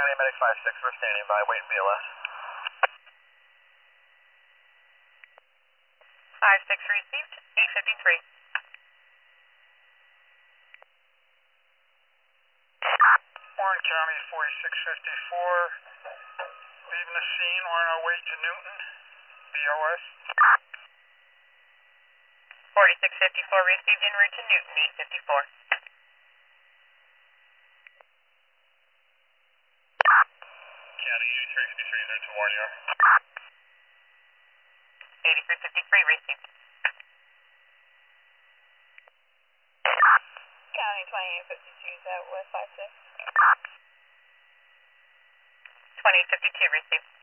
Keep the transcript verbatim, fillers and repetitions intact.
County Medic five six, we're standing by, waiting B L S. five six received, eight fifty-three. Warren County forty-six fifty-four, leaving the scene, we're on our way to Newton, B O S. forty-six fifty-four received en route to Newton, eight fifty-four. County eighty-three fifty-three is to Warren, you are. eighty-three fifty-three received. County twenty-eight fifty-two, is that West five six? twenty fifty-two received.